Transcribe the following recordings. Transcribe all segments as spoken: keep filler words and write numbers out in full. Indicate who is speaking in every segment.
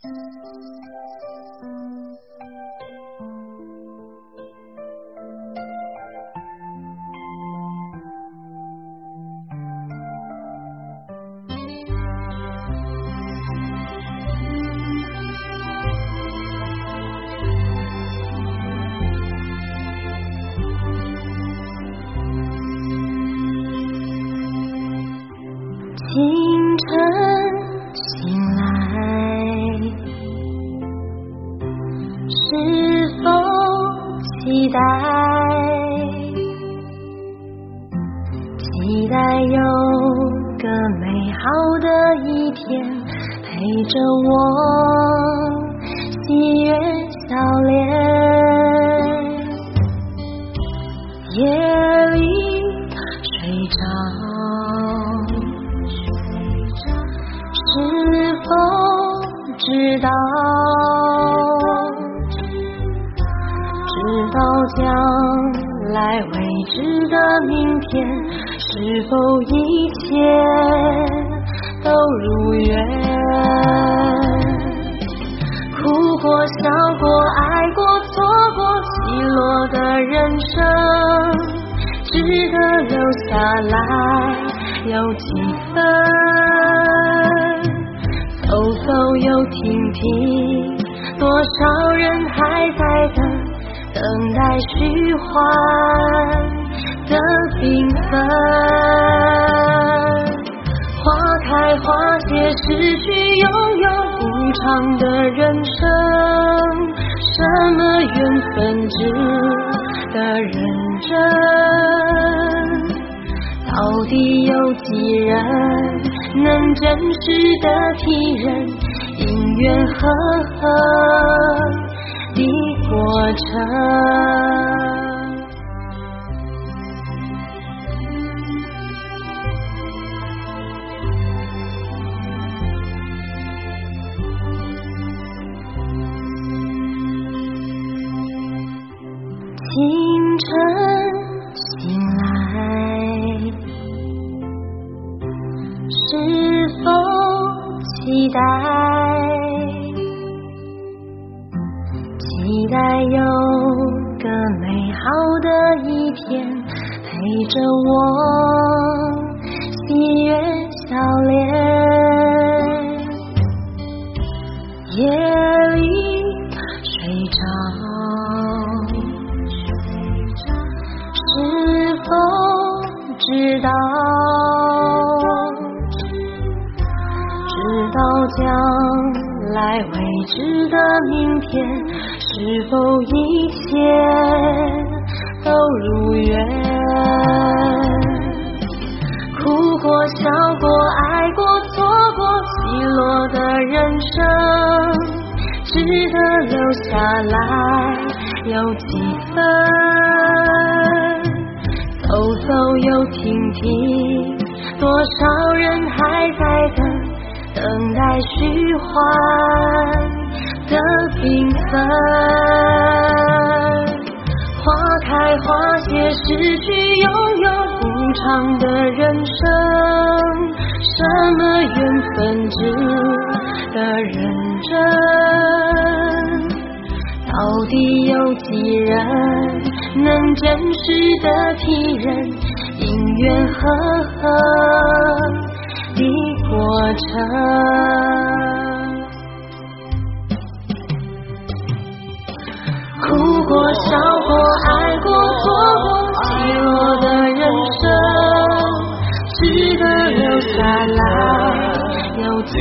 Speaker 1: 清晨醒来，是否期待？期待有个美好的一天，陪着我喜悦笑脸。夜里睡着，是否知道，知道将来未知的明天，是否一切都如愿？哭过笑过爱过错过起落的人生，值得留下来有几分？走走又停停，多少人还在等，等待虚幻的缤纷。花开花谢，失去拥有无常的人生，什么缘分值得认真？到底有几人能真实的体认因缘和合的过程？清晨醒来，是否期待？期待有个美好的一天，陪着我喜悦笑脸。夜里睡着，是否知道，知道将来未知的明天，是否一切都如愿？哭过笑过爱过错过起落的人生，值得留下来有几分？走走又停停，多少人还在等，等待虚幻的缤纷。花开花谢，失去拥有无常的人生，什么缘分值得认真？到底有几人能真实的体认因缘和合的过程？哭过笑过爱过错过起落的人生，值得留下来有几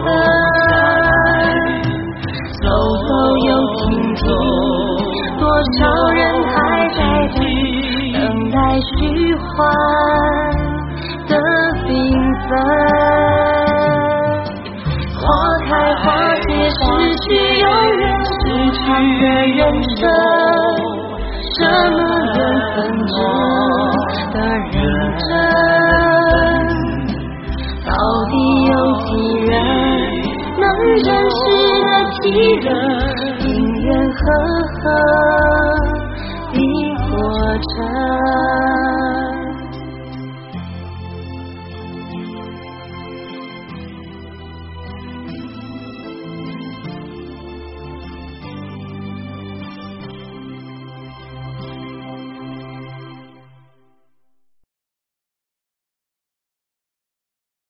Speaker 1: 分？走走又停停，多少人还在等，等待虚幻的缤纷。花开花谢，失去永远时长的人生，什么缘分值得认真？到底有几人能真实的体认因缘和合的过程？